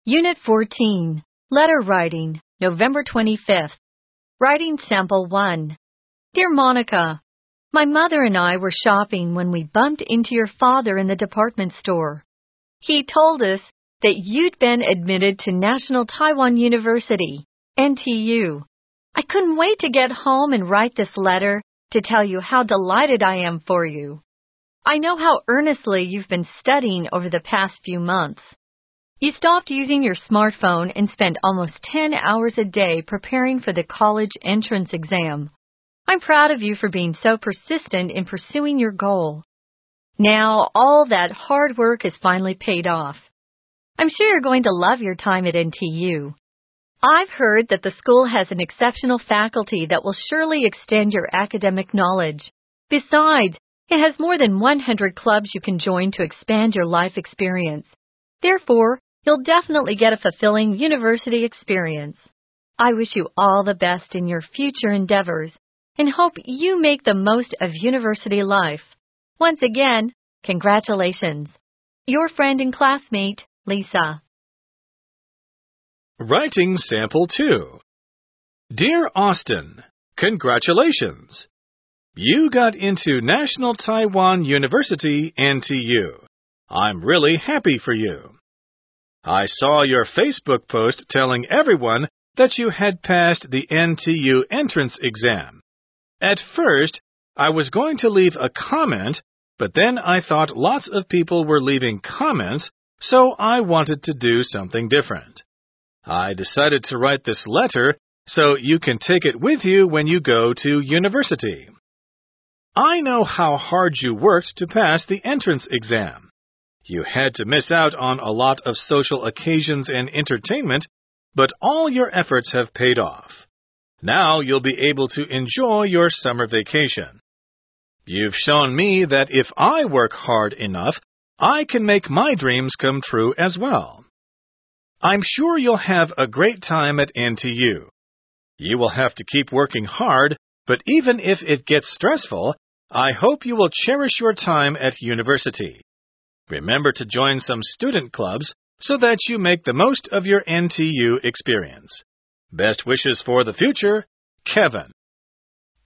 Unit 14, Letter Writing, November 25th. Writing Sample 1. Dear Monica, my mother and I were shopping when we bumped into your father in the department store. He told us that you'd been admitted to National Taiwan University, NTU. I couldn't wait to get home and write this letter to tell you how delighted I am for you. I know how earnestly you've been studying over the past few months. You stopped using your smartphone and spent almost 10 hours a day preparing for the college entrance exam. I'm proud of you for being so persistent in pursuing your goal. Now, all that hard work has finally paid off. I'm sure you're going to love your time at NTU. I've heard that the school has an exceptional faculty that will surely extend your academic knowledge. Besides, it has more than 100 clubs you can join to expand your life experience. Therefore, you'll definitely get a fulfilling university experience. I wish you all the best in your future endeavors and hope you make the most of university life. Once again, congratulations. Your friend and classmate, Lisa. Writing Sample 2. Dear Austin, congratulations. You got into National Taiwan University, NTU. I'm really happy for you. I saw your Facebook post telling everyone that you had passed the NTU entrance exam. At first, I was going to leave a comment, but then I thought lots of people were leaving comments, so I wanted to do something different. I decided to write this letter so you can take it with you when you go to university. I know how hard you worked to pass the entrance exam. You had to miss out on a lot of social occasions and entertainment, but all your efforts have paid off. Now you'll be able to enjoy your summer vacation. You've shown me that if I work hard enough, I can make my dreams come true as well. I'm sure you'll have a great time at NTU. You will have to keep working hard, but even if it gets stressful, I hope you will cherish your time at university. Remember to join some student clubs so that you make the most of your NTU experience. Best wishes for the future, Kevin.